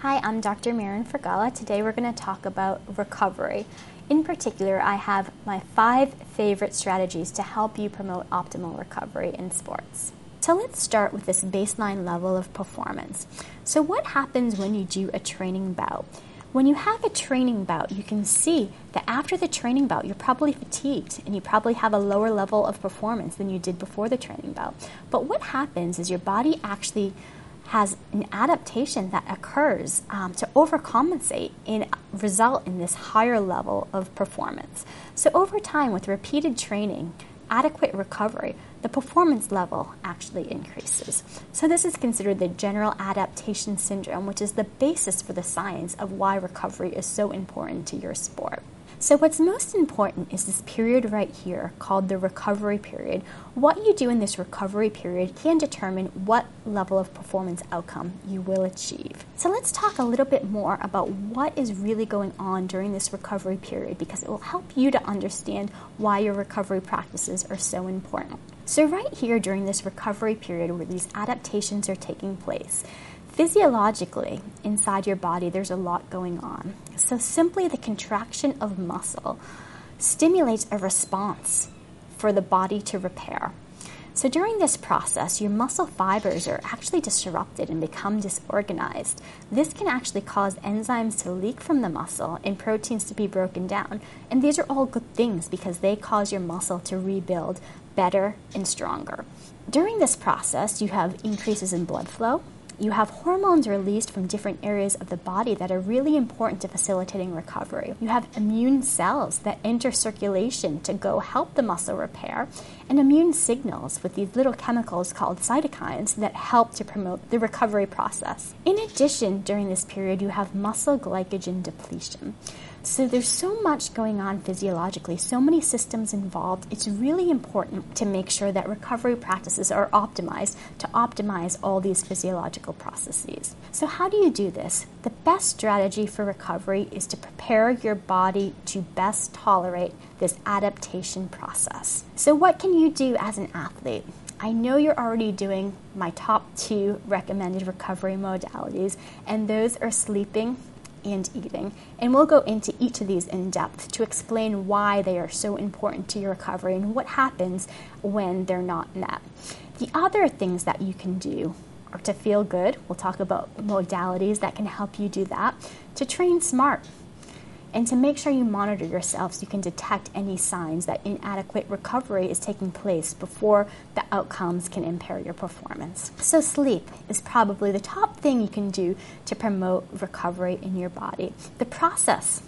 Hi, I'm Dr. Maren Fergala. Today we're going to talk about recovery. In particular, I have my 5 favorite strategies to help you promote optimal recovery in sports. So let's start with this baseline level of performance. So what happens when you do a training bout? When you have a training bout, you can see that after the training bout, you're probably fatigued and you probably have a lower level of performance than you did before the training bout. But what happens is your body actually has an adaptation that occurs to overcompensate and result in this higher level of performance. So over time, with repeated training, adequate recovery, the performance level actually increases. So this is considered the general adaptation syndrome, which is the basis for the science of why recovery is so important to your sport. So what's most important is this period right here called the recovery period. What you do in this recovery period can determine what level of performance outcome you will achieve. So let's talk a little bit more about what is really going on during this recovery period, because it will help you to understand why your recovery practices are so important. So right here during this recovery period where these adaptations are taking place, physiologically, inside your body, there's a lot going on. So simply the contraction of muscle stimulates a response for the body to repair. So during this process, your muscle fibers are actually disrupted and become disorganized. This can actually cause enzymes to leak from the muscle and proteins to be broken down. And these are all good things because they cause your muscle to rebuild better and stronger. During this process, you have increases in blood flow. You have hormones released from different areas of the body that are really important to facilitating recovery. You have immune cells that enter circulation to go help the muscle repair, and immune signals with these little chemicals called cytokines that help to promote the recovery process. In addition, during this period, you have muscle glycogen depletion. So there's so much going on physiologically, so many systems involved. It's really important to make sure that recovery practices are optimized to optimize all these physiological processes. So how do you do this? The best strategy for recovery is to prepare your body to best tolerate this adaptation process. So what can you do as an athlete? I know you're already doing my top 2 recommended recovery modalities, and those are sleeping and eating. And we'll go into each of these in depth to explain why they are so important to your recovery and what happens when they're not met. The other things that you can do are to feel good. We'll talk about modalities that can help you do that. To train smart and to make sure you monitor yourself so you can detect any signs that inadequate recovery is taking place before the outcomes can impair your performance. So sleep is probably the top thing you can do to promote recovery in your body. The process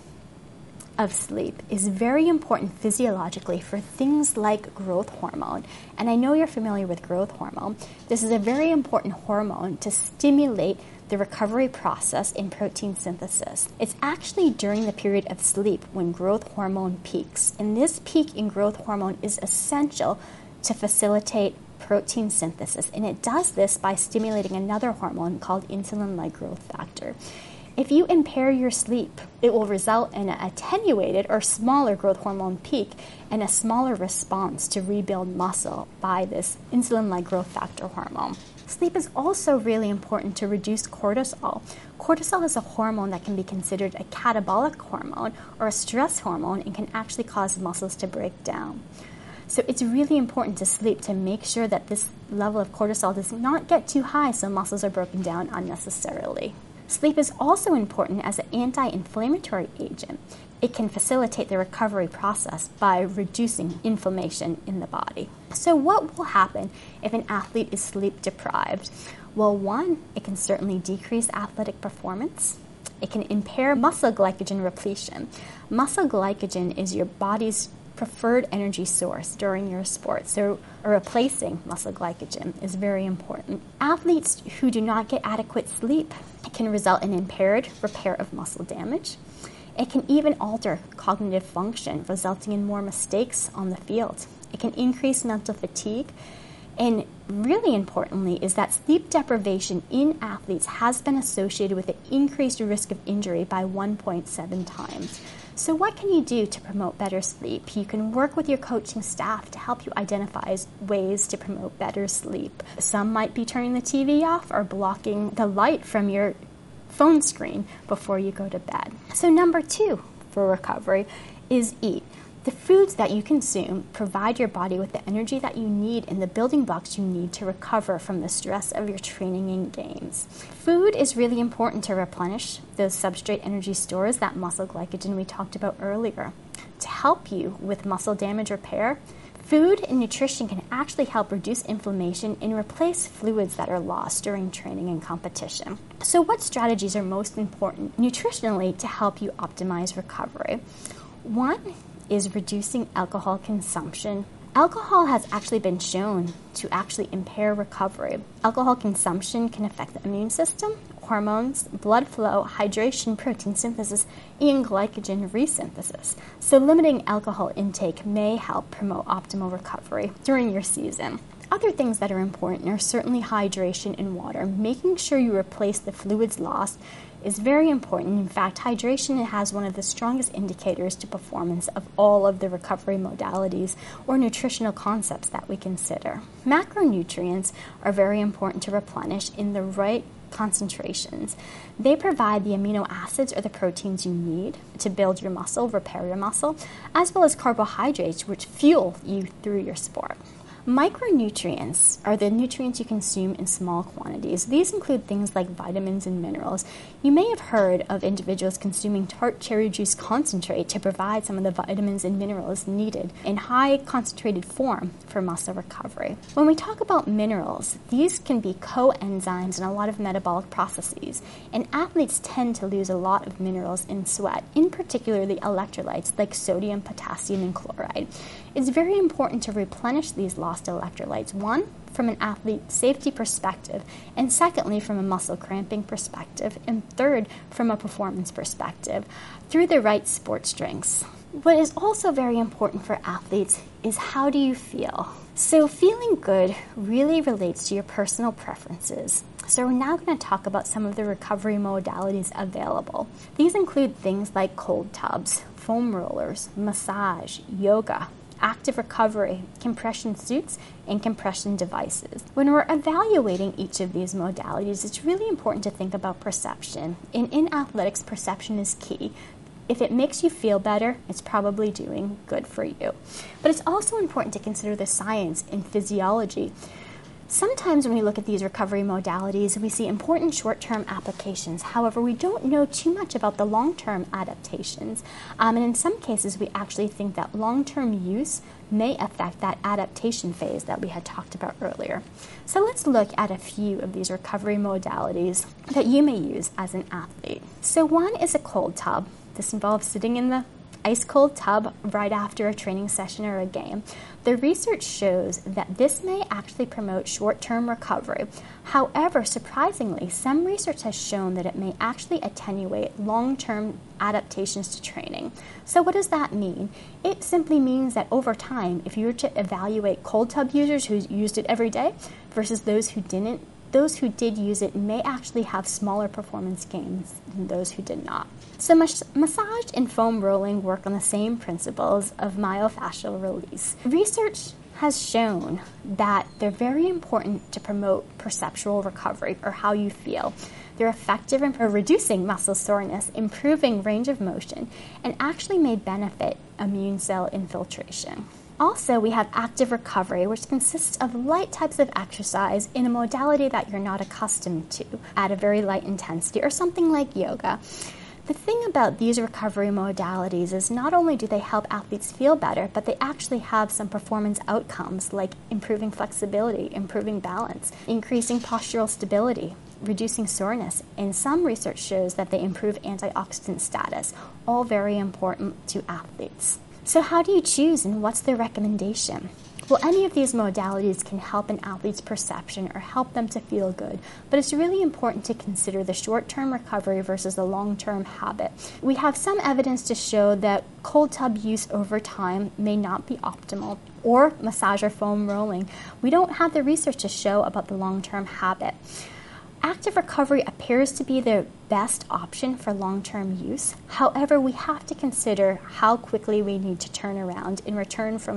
of sleep is very important physiologically for things like growth hormone. And I know you're familiar with growth hormone. This is a very important hormone to stimulate the recovery process in protein synthesis. It's actually during the period of sleep when growth hormone peaks. And this peak in growth hormone is essential to facilitate protein synthesis. And it does this by stimulating another hormone called insulin-like growth factor. If you impair your sleep, it will result in an attenuated or smaller growth hormone peak and a smaller response to rebuild muscle by this insulin-like growth factor hormone. Sleep is also really important to reduce cortisol. Cortisol is a hormone that can be considered a catabolic hormone or a stress hormone and can actually cause muscles to break down. So it's really important to sleep to make sure that this level of cortisol does not get too high so muscles are broken down unnecessarily. Sleep is also important as an anti-inflammatory agent. It can facilitate the recovery process by reducing inflammation in the body. So what will happen if an athlete is sleep deprived? Well, one, it can certainly decrease athletic performance. It can impair muscle glycogen repletion. Muscle glycogen is your body's preferred energy source during your sport, so replacing muscle glycogen is very important. Athletes who do not get adequate sleep can result in impaired repair of muscle damage. It can even alter cognitive function, resulting in more mistakes on the field. It can increase mental fatigue. And really importantly is that sleep deprivation in athletes has been associated with an increased risk of injury by 1.7 times. So what can you do to promote better sleep? You can work with your coaching staff to help you identify ways to promote better sleep. Some might be turning the TV off or blocking the light from your phone screen before you go to bed. So number 2 for recovery is eat. The foods that you consume provide your body with the energy that you need and the building blocks you need to recover from the stress of your training and games. Food is really important to replenish those substrate energy stores, that muscle glycogen we talked about earlier. To help you with muscle damage repair, food and nutrition can actually help reduce inflammation and replace fluids that are lost during training and competition. So what strategies are most important nutritionally to help you optimize recovery? One is reducing alcohol consumption. Alcohol has actually been shown to actually impair recovery. Alcohol consumption can affect the immune system, hormones, blood flow, hydration, protein synthesis, and glycogen resynthesis. So limiting alcohol intake may help promote optimal recovery during your season. Other things that are important are certainly hydration and water. Making sure you replace the fluids lost is very important. In fact, hydration has one of the strongest indicators to performance of all of the recovery modalities or nutritional concepts that we consider. Macronutrients are very important to replenish in the right concentrations. They provide the amino acids or the proteins you need to build your muscle, repair your muscle, as well as carbohydrates, which fuel you through your sport. Micronutrients are the nutrients you consume in small quantities. These include things like vitamins and minerals. You may have heard of individuals consuming tart cherry juice concentrate to provide some of the vitamins and minerals needed in high concentrated form for muscle recovery. When we talk about minerals, these can be coenzymes in a lot of metabolic processes, and athletes tend to lose a lot of minerals in sweat, in particular the electrolytes like sodium, potassium, and chloride. It's very important to replenish these lost electrolytes, one, from an athlete safety perspective, and secondly, from a muscle cramping perspective, and third, from a performance perspective, through the right sports drinks. What is also very important for athletes is how do you feel? So feeling good really relates to your personal preferences. So we're now going to talk about some of the recovery modalities available. These include things like cold tubs, foam rollers, massage, yoga, active recovery, compression suits, and compression devices. When we're evaluating each of these modalities, it's really important to think about perception. And in athletics, perception is key. If it makes you feel better, it's probably doing good for you. But it's also important to consider the science and physiology. Sometimes when we look at these recovery modalities, we see important short-term applications. However, we don't know too much about the long-term adaptations. And in some cases, we actually think that long-term use may affect that adaptation phase that we had talked about earlier. So let's look at a few of these recovery modalities that you may use as an athlete. So one is a cold tub. This involves sitting in the ice-cold tub right after a training session or a game. The research shows that this may actually promote short-term recovery. However, surprisingly, some research has shown that it may actually attenuate long-term adaptations to training. So what does that mean? It simply means that over time, if you were to evaluate cold tub users who used it every day versus those who didn't, those who did use it may actually have smaller performance gains than those who did not. So massage and foam rolling work on the same principles of myofascial release. Research has shown that they're very important to promote perceptual recovery, or how you feel. They're effective in reducing muscle soreness, improving range of motion, and actually may benefit immune cell infiltration. Also, we have active recovery, which consists of light types of exercise in a modality that you're not accustomed to at a very light intensity, or something like yoga. The thing about these recovery modalities is not only do they help athletes feel better, but they actually have some performance outcomes like improving flexibility, improving balance, increasing postural stability, reducing soreness, and some research shows that they improve antioxidant status, all very important to athletes. So how do you choose, and what's the recommendation? Well, any of these modalities can help an athlete's perception or help them to feel good, but it's really important to consider the short-term recovery versus the long-term habit. We have some evidence to show that cold tub use over time may not be optimal, or massage or foam rolling. We don't have the research to show about the long-term habit. Active recovery appears to be the best option for long-term use. However, we have to consider how quickly we need to turn around and return from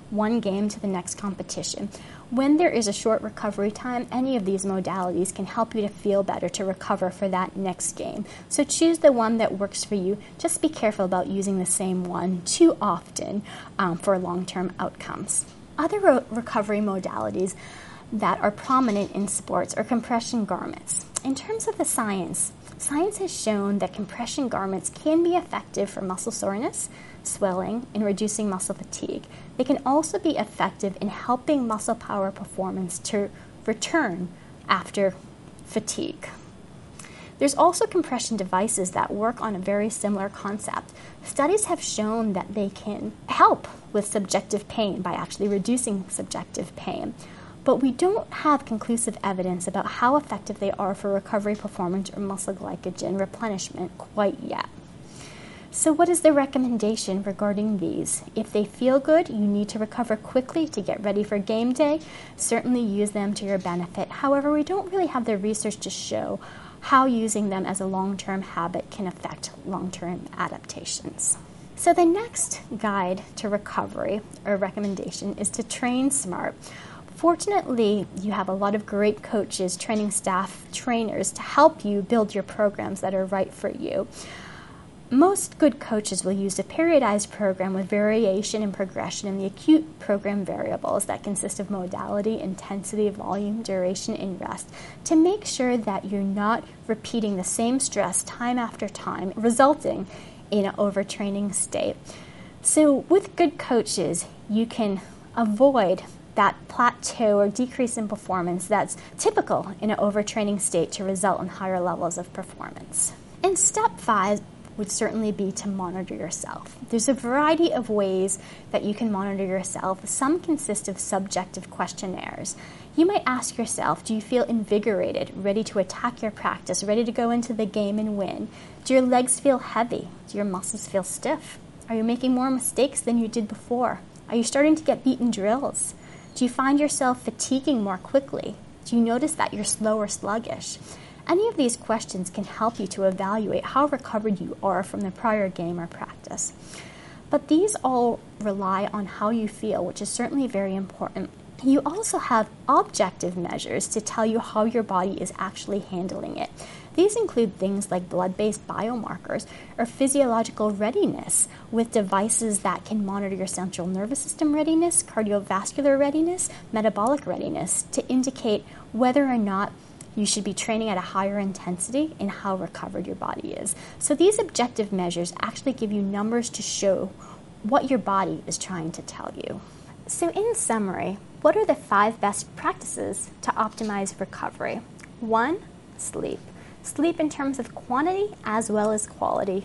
one game to the next competition. When there is a short recovery time, any of these modalities can help you to feel better, to recover for that next game. So choose the one that works for you. Just be careful about using the same one too often for long-term outcomes. Other recovery modalities that are prominent in sports are compression garments. In terms of the science has shown that compression garments can be effective for muscle soreness, swelling, and reducing muscle fatigue. They can also be effective in helping muscle power performance to return after fatigue. There's also compression devices that work on a very similar concept. Studies have shown that they can help with subjective pain by actually reducing subjective pain. But we don't have conclusive evidence about how effective they are for recovery performance or muscle glycogen replenishment quite yet. So what is the recommendation regarding these? If they feel good, you need to recover quickly to get ready for game day. Certainly use them to your benefit. However, we don't really have the research to show how using them as a long-term habit can affect long-term adaptations. So the next guide to recovery or recommendation is to train smart. Fortunately, you have a lot of great coaches, training staff, trainers to help you build your programs that are right for you. Most good coaches will use a periodized program with variation and progression in the acute program variables that consist of modality, intensity, volume, duration, and rest to make sure that you're not repeating the same stress time after time, resulting in an overtraining state. So with good coaches, you can avoid that plateau or decrease in performance that's typical in an overtraining state to result in higher levels of performance. And step 5 would certainly be to monitor yourself. There's a variety of ways that you can monitor yourself. Some consist of subjective questionnaires. You might ask yourself, do you feel invigorated, ready to attack your practice, ready to go into the game and win? Do your legs feel heavy? Do your muscles feel stiff? Are you making more mistakes than you did before? Are you starting to get beaten drills? Do you find yourself fatiguing more quickly? Do you notice that you're slow or sluggish? Any of these questions can help you to evaluate how recovered you are from the prior game or practice. But these all rely on how you feel, which is certainly very important. You also have objective measures to tell you how your body is actually handling it. These include things like blood-based biomarkers or physiological readiness with devices that can monitor your central nervous system readiness, cardiovascular readiness, metabolic readiness to indicate whether or not you should be training at a higher intensity and how recovered your body is. So these objective measures actually give you numbers to show what your body is trying to tell you. So in summary, what are the 5 best practices to optimize recovery? 1, sleep. Sleep in terms of quantity as well as quality.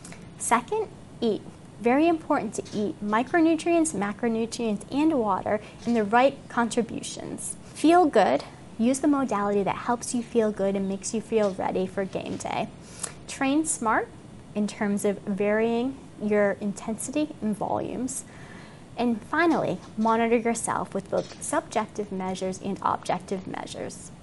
2nd, eat. Very important to eat micronutrients, macronutrients, and water in the right contributions. Feel good. Use the modality that helps you feel good and makes you feel ready for game day. Train smart in terms of varying your intensity and volumes. And finally, monitor yourself with both subjective measures and objective measures.